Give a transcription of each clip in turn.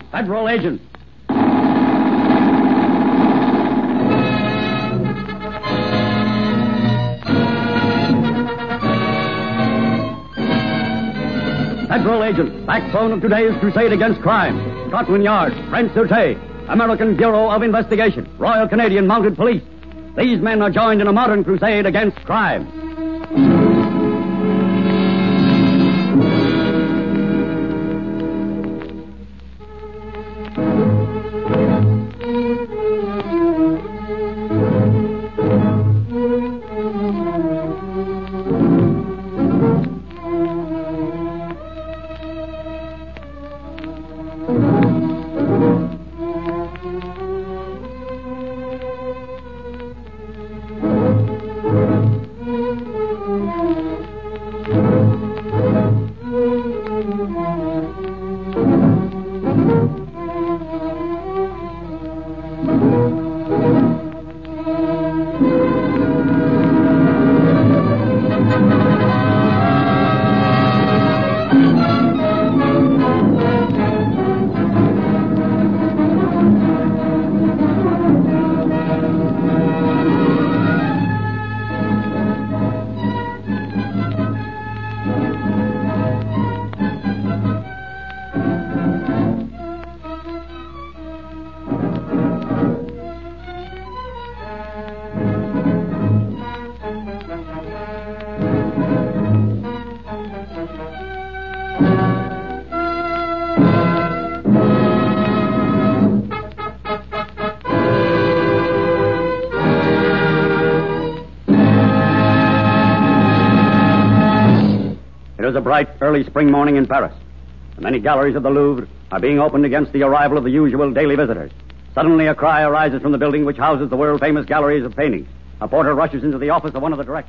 Federal agent. Federal agent, backbone of today's crusade against crime. Scotland Yard, French Sûreté, American Bureau of Investigation, Royal Canadian Mounted Police. These men are joined in a modern crusade against crime. It was a bright, early spring morning in Paris. The many galleries of the Louvre are being opened against the arrival of the usual daily visitors. Suddenly, a cry arises from the building which houses the world-famous galleries of paintings. A porter rushes into the office of one of the directors.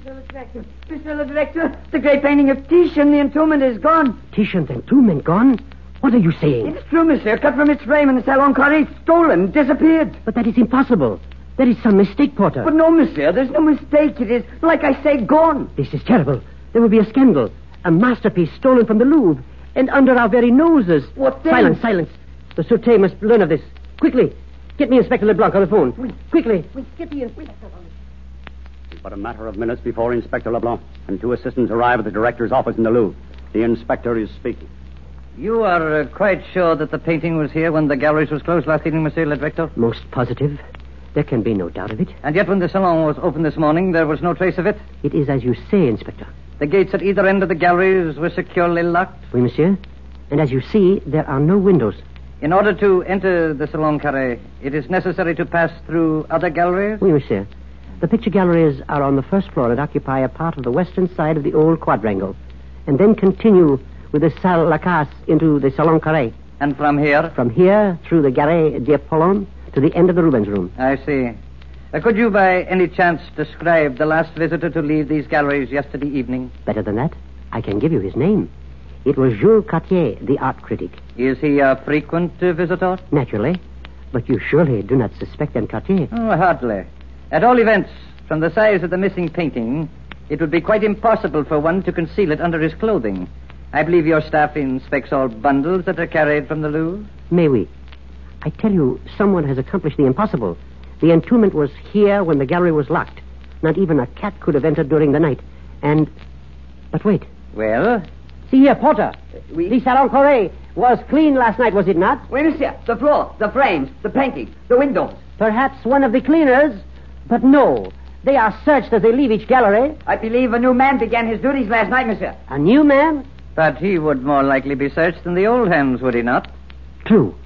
Mr. Le Director, the great painting of Titian, the Entombment, is gone. Titian's Entombment gone? What are you saying? It's true, monsieur. Cut from its frame in the Salon Carré, stolen, disappeared. But that is impossible. There is some mistake, Porter. But no, monsieur, there's no mistake. It is, like I say, gone. This is terrible. There will be a scandal. A masterpiece stolen from the Louvre, and under our very noses. What then? Silence. The Sûreté must learn of this. Quickly. Get me Inspector Leblanc on the phone. Oui. Quickly. Get the inspector on. It's but a matter of minutes before Inspector Leblanc and two assistants arrive at the director's office in the Louvre. The inspector is speaking. You are quite sure that the painting was here when the galleries was closed last evening, Monsieur le Directeur? Most positive. There can be no doubt of it. And yet when the salon was opened this morning, there was no trace of it? It is as you say, Inspector. The gates at either end of the galleries were securely locked? Oui, monsieur. And as you see, there are no windows. In order to enter the Salon Carré, it is necessary to pass through other galleries? Oui, monsieur. The picture galleries are on the first floor and occupy a part of the western side of the old quadrangle, and then continue with the Salle Lacasse into the Salon Carré. And from here? From here, through the Gare d'Apollon, to the end of the Rubens room. I see. Could you by any chance describe the last visitor to leave these galleries yesterday evening? Better than that, I can give you his name. It was Jules Cartier, the art critic. Is he a frequent visitor? Naturally. But you surely do not suspect M. Cartier. Oh, hardly. At all events, from the size of the missing painting, it would be quite impossible for one to conceal it under his clothing. I believe your staff inspects all bundles that are carried from the Louvre? May we? I tell you, someone has accomplished the impossible. The entombment was here when the gallery was locked. Not even a cat could have entered during the night. And... But wait. Well? See here, Porter. The Salon Carré was clean last night, was it not? Oui, monsieur. The floor, the frames, the paintings, the windows. Perhaps one of the cleaners, but no. They are searched as they leave each gallery. I believe a new man began his duties last night, monsieur. A new man? But he would more likely be searched than the old hands, would he not? True.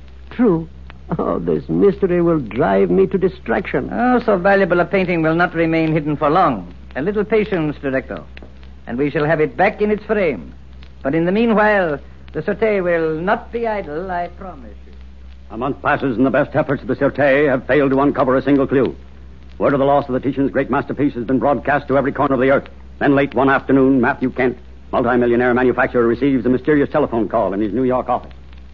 Oh, this mystery will drive me to distraction. Oh, so valuable a painting will not remain hidden for long. A little patience, Director, and we shall have it back in its frame. But in the meanwhile, the Sûreté will not be idle, I promise you. A month passes and the best efforts of the Sûreté have failed to uncover a single clue. Word of the loss of the Titian's great masterpiece has been broadcast to every corner of the earth. Then late one afternoon, Matthew Kent, multimillionaire manufacturer, receives a mysterious telephone call in his New York office.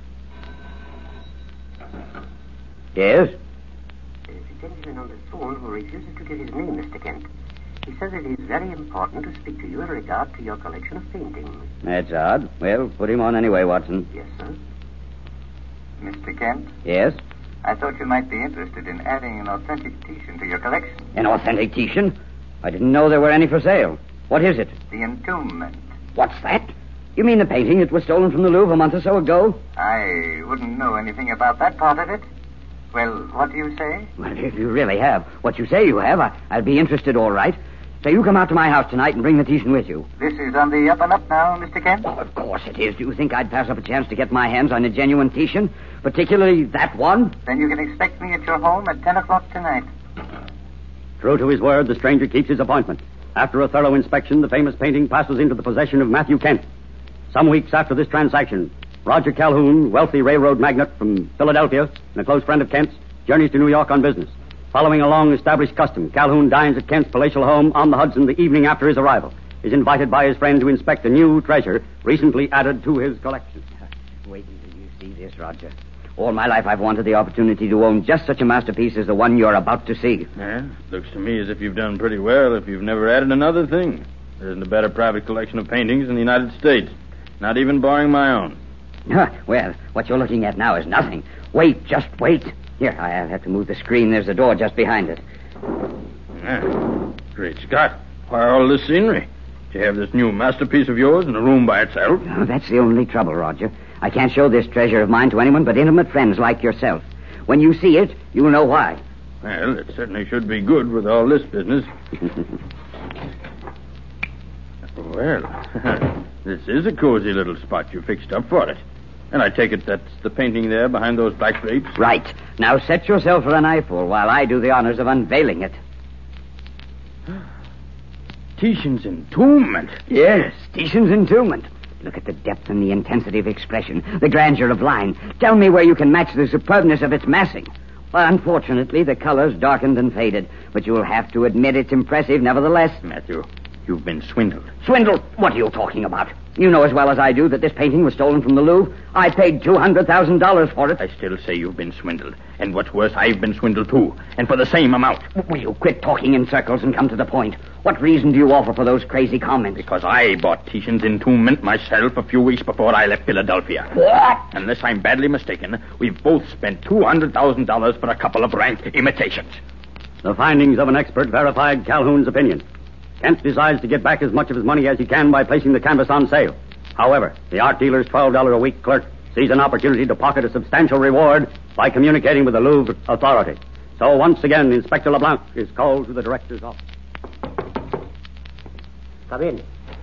Yes? There's a gentleman on the phone who refuses to give his name, Mr. Kent. He says it is very important to speak to you in regard to your collection of paintings. That's odd. Well, put him on anyway, Watson. Yes, sir. Mr. Kent, Yes? I thought you might be interested in adding an authentic Titian to your collection. An authentic Titian? I didn't know there were any for sale. What is it? The Entombment. What's that? You mean the painting that was stolen from the Louvre a month or so ago? I wouldn't know anything about that part of it. Well, what do you say? Well, if you really have what you say you have, I'll be interested, all right. So you come out to my house tonight and bring the Titian with you. This is on the up and up now, Mr. Kent? Oh, of course it is. Do you think I'd pass up a chance to get my hands on a genuine Titian? Particularly that one? Then you can expect me at your home at 10 o'clock tonight. True to his word, the stranger keeps his appointment. After a thorough inspection, the famous painting passes into the possession of Matthew Kent. Some weeks after this transaction, Roger Calhoun, wealthy railroad magnate from Philadelphia and a close friend of Kent's, journeys to New York on business. Following a long-established custom, Calhoun dines at Kent's palatial home on the Hudson the evening after his arrival. Is invited by his friend to inspect a new treasure recently added to his collection. Wait until you see this, Roger. All my life I've wanted the opportunity to own just such a masterpiece as the one you're about to see. Yeah, looks to me as if you've done pretty well if you've never added another thing. There isn't a better private collection of paintings in the United States. Not even barring my own. Well, what you're looking at now is nothing. Wait, just wait. Here, I'll have to move the screen. There's a door just behind it. Yeah. Great Scott. Why all this scenery? Do you have this new masterpiece of yours in a room by itself? Oh, that's the only trouble, Roger. I can't show this treasure of mine to anyone but intimate friends like yourself. When you see it, you'll know why. Well, it certainly should be good with all this business. Well, this is a cozy little spot you fixed up for it. And I take it that's the painting there behind those black drapes? Right. Now set yourself for an eyeful while I do the honors of unveiling it. Titian's Entombment. Yes, Titian's Entombment. Look at the depth and the intensity of expression, the grandeur of line. Tell me where you can match the superbness of its massing. Well, unfortunately, the color's darkened and faded, but you'll have to admit it's impressive nevertheless. Matthew, you've been swindled. Swindled? What are you talking about? You know as well as I do that this painting was stolen from the Louvre. I paid $200,000 for it. I still say you've been swindled. And what's worse, I've been swindled too. And for the same amount. Will you quit talking in circles and come to the point? What reason do you offer for those crazy comments? Because I bought Titian's Entombment myself a few weeks before I left Philadelphia. What? Unless I'm badly mistaken, we've both spent $200,000 for a couple of rank imitations. The findings of an expert verified Calhoun's opinion. Kent decides to get back as much of his money as he can by placing the canvas on sale. However, the art dealer's $12 a week clerk sees an opportunity to pocket a substantial reward by communicating with the Louvre authority. So once again, Inspector LeBlanc is called to the director's office. Come in.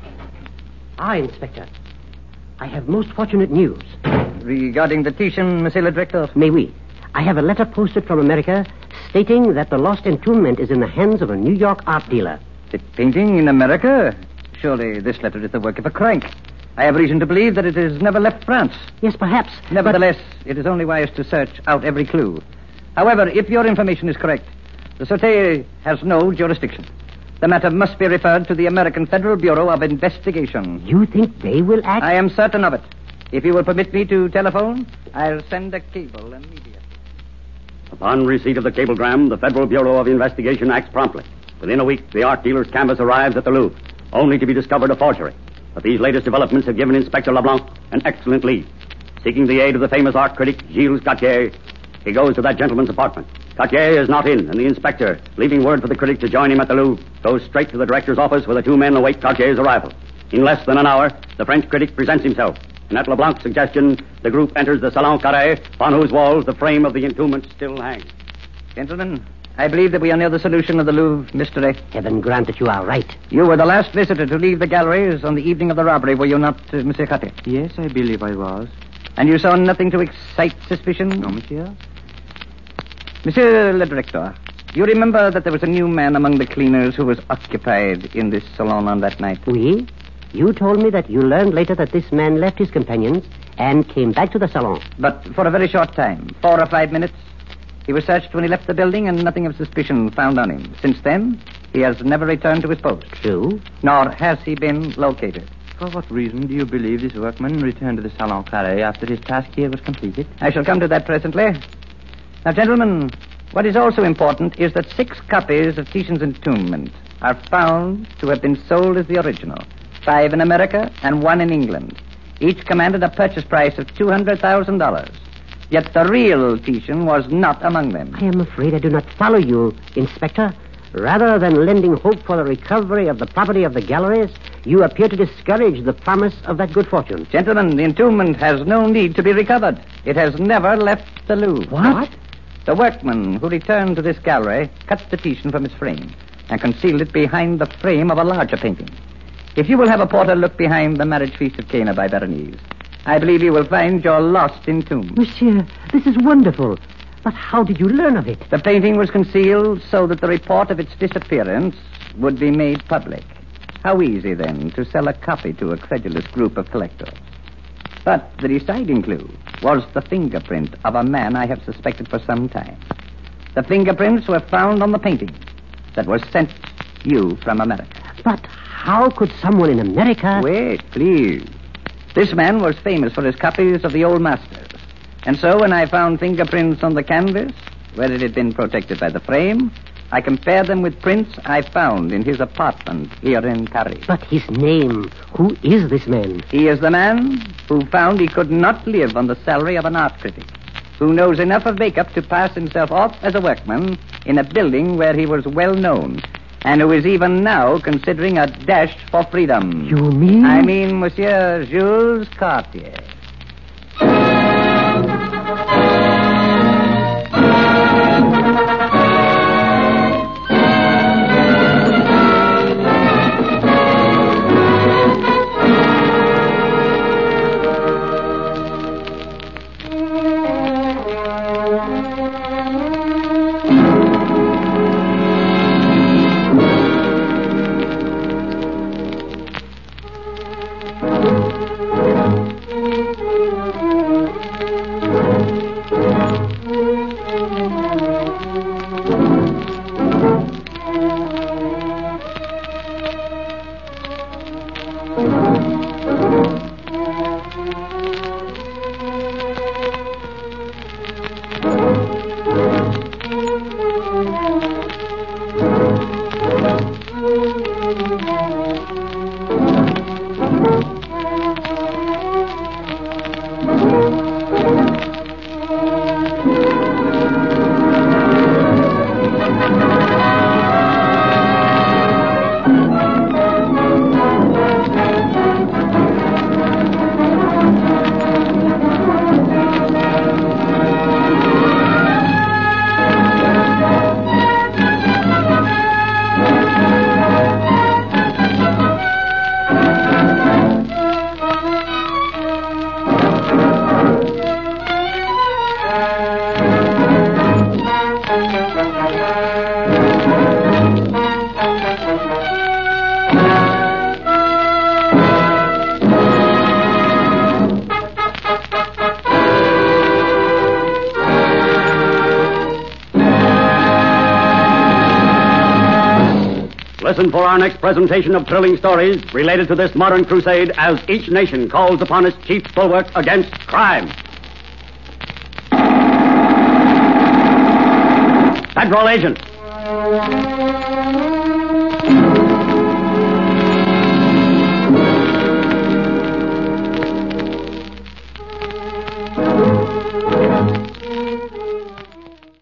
Inspector. I have most fortunate news. Regarding the Titian, Monsieur le Directeur? Mais oui. I have a letter posted from America stating that the lost entombment is in the hands of a New York art dealer. The painting in America? Surely this letter is the work of a crank. I have reason to believe that it has never left France. Yes, perhaps. Nevertheless, it is only wise to search out every clue. However, if your information is correct, the Sûreté has no jurisdiction. The matter must be referred to the American Federal Bureau of Investigation. You think they will act? I am certain of it. If you will permit me to telephone, I'll send a cable immediately. Upon receipt of the cablegram, the Federal Bureau of Investigation acts promptly. Within a week, the art dealer's canvas arrives at the Louvre, only to be discovered a forgery. But these latest developments have given Inspector LeBlanc an excellent lead. Seeking the aid of the famous art critic, Gilles Gauthier, he goes to that gentleman's apartment. Gauthier is not in, and the inspector, leaving word for the critic to join him at the Louvre, goes straight to the director's office where the two men await Gauthier's arrival. In less than an hour, the French critic presents himself, and at LeBlanc's suggestion, the group enters the Salon Carré, upon whose walls the frame of the entombment still hangs. Gentlemen, I believe that we are near the solution of the Louvre mystery. Heaven grant that you are right. You were the last visitor to leave the galleries on the evening of the robbery, were you not, Monsieur Gauthier? Yes, I believe I was. And you saw nothing to excite suspicion? No, monsieur. Monsieur le Directeur, you remember that there was a new man among the cleaners who was occupied in this salon on that night? Oui. You told me that you learned later that this man left his companions and came back to the salon. But for a very short time, 4 or 5 minutes. He was searched when he left the building and nothing of suspicion found on him. Since then, he has never returned to his post. True. Nor has he been located. For what reason do you believe this workman returned to the Salon Carré after his task here was completed? I shall come to that presently. Now, gentlemen, what is also important is that 6 copies of Titian's Entombment are found to have been sold as the original. 5 in America and 1 in England. Each commanded a purchase price of $200,000. Yet the real Titian was not among them. I am afraid I do not follow you, Inspector. Rather than lending hope for the recovery of the property of the galleries, you appear to discourage the promise of that good fortune. Gentlemen, the entombment has no need to be recovered. It has never left the Louvre. What? The workman who returned to this gallery cut the Titian from its frame and concealed it behind the frame of a larger painting. If you will have a porter look behind the marriage feast of Cana by Berenice, I believe you will find your lost entombed. Monsieur, this is wonderful. But how did you learn of it? The painting was concealed so that the report of its disappearance would be made public. How easy, then, to sell a copy to a credulous group of collectors. But the deciding clue was the fingerprint of a man I have suspected for some time. The fingerprints were found on the painting that was sent you from America. But how could someone in America... Wait, please. This man was famous for his copies of the old masters. And so when I found fingerprints on the canvas, where it had been protected by the frame, I compared them with prints I found in his apartment here in Paris. But his name, who is this man? He is the man who found he could not live on the salary of an art critic, who knows enough of makeup to pass himself off as a workman in a building where he was well known, and who is even now considering a dash for freedom. You mean? I mean Monsieur Jules Cartier. Listen for our next presentation of thrilling stories related to this modern crusade as each nation calls upon its chief bulwark against crime. Federal agent.